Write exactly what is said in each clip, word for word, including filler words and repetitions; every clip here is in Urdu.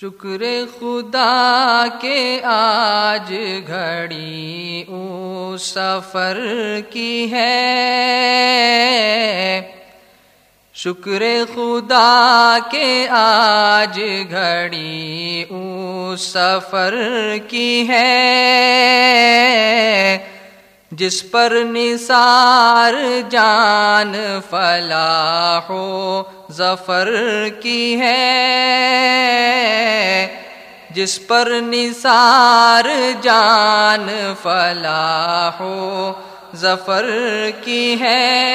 شکر خدا کے آج گھڑی او سفر کی ہے، شکر خدا کے آج گھڑی او سفر کی ہے، جس پر نثار جان فلاح و ظفر کی ہے، جس پر نثار جان فلاح و ظفر کی ہے۔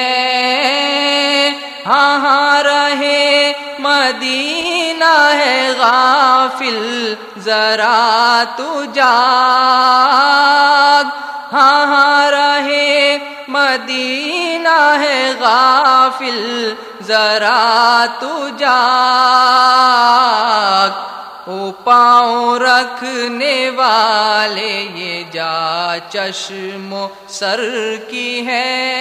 ہاں ہاں رہے مدینہ ہے غافل ذرا تو جاگ، ہاں ہاں رہے مدینہ ہے غافل ذرا تو جاگ، او پاؤں رکھنے والے یہ جا چشم و سر کی ہے،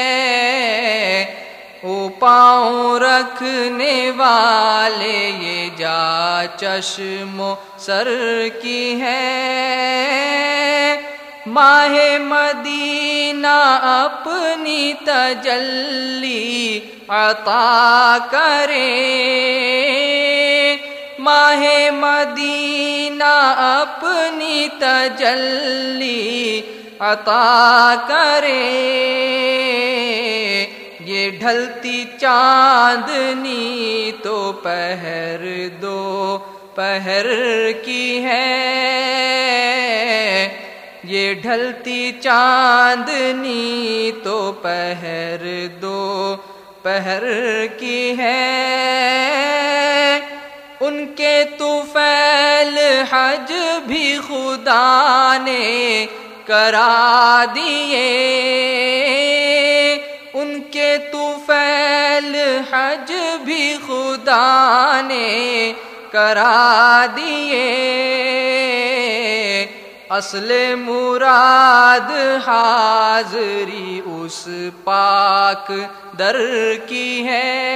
او پاؤں رکھنے والے یہ جا چشم و سر کی ہے۔ ماہ مدینہ اپنی تجلی عطا کرے، ماہ مدینہ اپنی تجلی عطا کرے، یہ ڈھلتی چاندنی تو پہر دو پہر کی ہے، یہ ڈھلتی چاندنی تو پہر دو پہر کی ہے۔ ان کے طفیل حج بھی خدا نے کرا دیے، ان کے طفیل حج بھی خدا نے کرا دیے، اصل مراد حاضری اس پاک در کی ہے،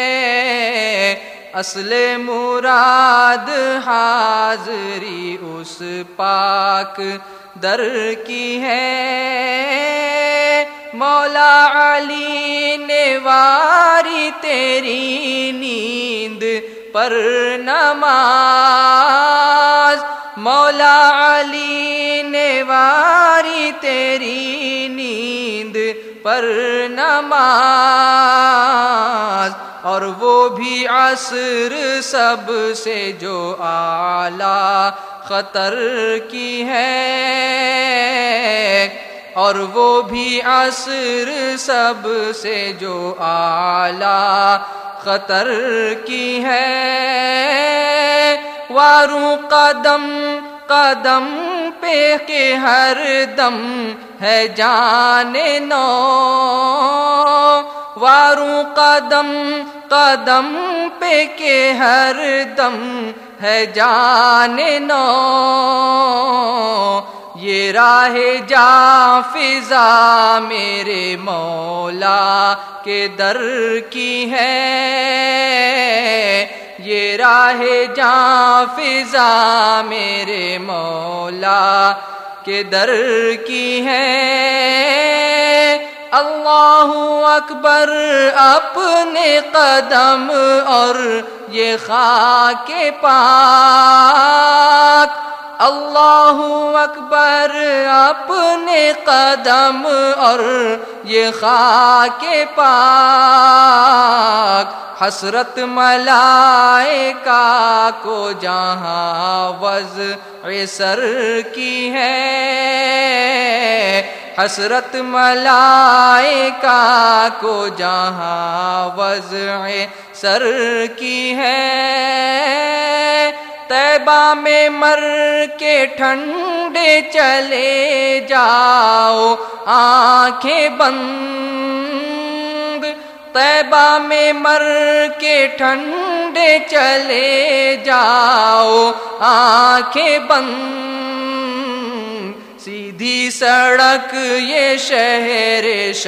اصل مراد حاضری اس پاک در کی ہے۔ مولا علی نے واری تیری نیند پر نماز، مولا علی نے واری تیری نیند پر نماز، اور وہ بھی عصر سب سے جو اعلیٰ خطر کی ہے، اور وہ بھی عصر سب سے جو اعلیٰ خطر کی ہے۔ واروں قدم قدم پہ کہ ہر دم ہے جان نو، واروں قدم قدم پہ کہ ہر دم ہے جان نو، یہ راہ جاں فضا میرے مولا کے در کی ہے، یہ راہ جاں فضا میرے مولا کے در کی ہے۔ اللہ اکبر اپنے قدم اور یہ خاک پاک، اللہ اکبر اپنے قدم اور یہ خاک پاک، حسرت ملائکہ کو جہاں وضع سر کی ہے، حسرت ملائکہ کو جہاں وضع سر کی ہے۔ طیبہ میں مر کے ٹھنڈے چلے جاؤ آنکھیں بند، طیبہ میں مر کے ٹھنڈے چلے جاؤ آنکھیں بند، سیدھی سڑک یہ شہر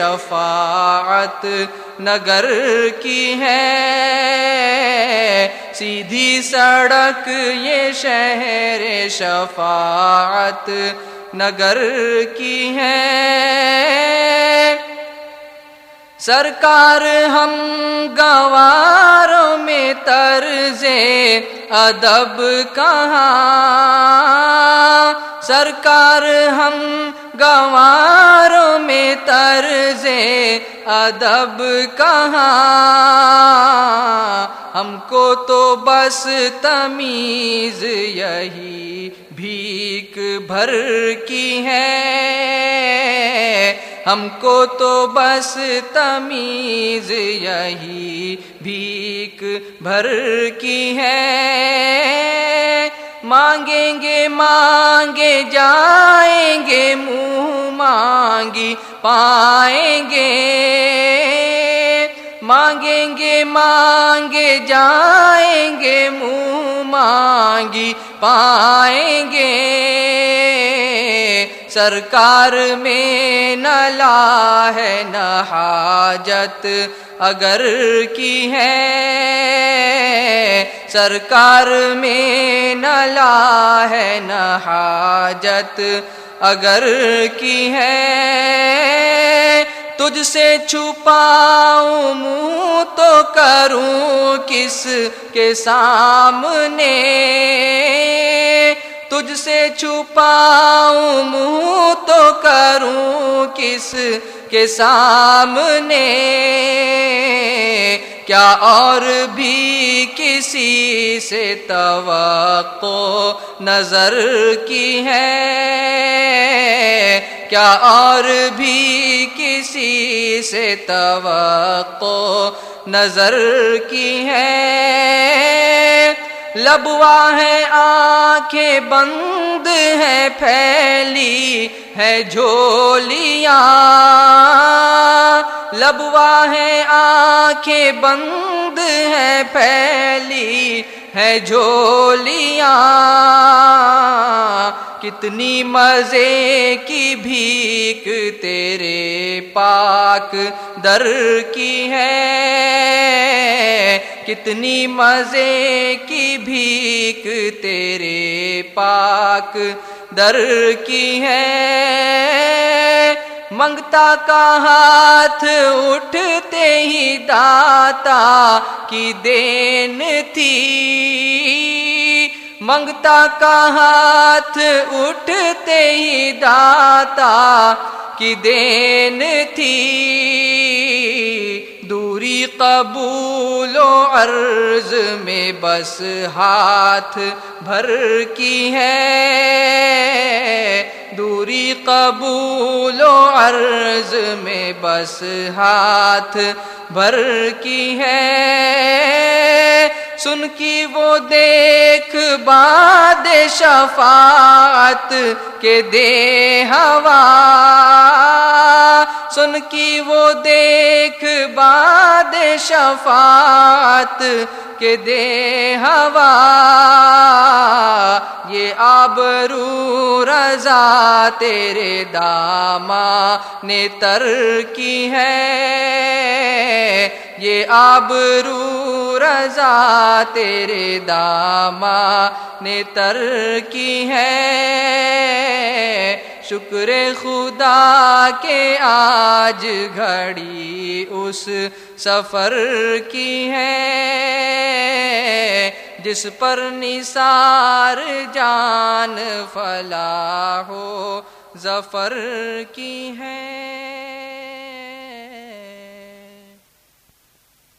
شفاعت نگر کی ہے، سیدھی سڑک یہ شہر شفاعت نگر کی ہے۔ سرکار ہم گواروں میں طرز ادب کہاں، سرکار ہم گواروں میں طرز ادب کہاں، ہم کو تو بس تمیز یہی بھیک بھر کی ہے، ہم کو تو بس تمیز یہی بھیک بھر کی ہے۔ مانگیں گے مانگے جائیں گے، منہ مانگی پائیں گے، مانگیں گے مانگے جائیں گے، منہ مانگی پائیں گے۔ سرکار میں نہ لا ہے نہ حاجت اگر کی ہے، سرکار میں نہ لا ہے نہ حاجت اگر کی ہے۔ تجھ سے چھپاؤں منہ تو کروں کس کے سامنے، تجھ سے چھپاؤں منہ تو کروں کس کے سامنے، کیا اور بھی کسی سے توقع نظر کی ہے، کیا اور بھی کسی سے توقع نظر کی ہے۔ لبوا ہے آنکھیں بند ہے، پھیلی ہے جھولیاں، لبوا ہے آنکھیں بند ہے، پھیلی ہے جھولیاں، کتنی مزے کی بھیک تیرے پاک در کی ہے، کتنی مزے کی بھیک تیرے پاک در کی ہے۔ منگتا کا ہاتھ اٹھتے ہی داتا کی دین تھی، منگتا کا ہاتھ اٹھتے ہی داتا کی دین تھی، دوری قبول و عرض میں بس ہاتھ بھر کی ہے، دوری قبول و عرض میں بس ہاتھ بھر کی ہے۔ سن کی وہ دیکھ باد شفاعت کے دے ہوا، سن کی وہ دیکھ باد شفاعت کے دے ہوا، یہ آبرو رضا تیرے داماں تر کی ہے، یہ آبرو رضا تیرے داماں تر کی ہے۔ شکر خدا کے آج گھڑی اس سفر کی ہے، جس پر نثار جان فلاح و ظفر کی ہے۔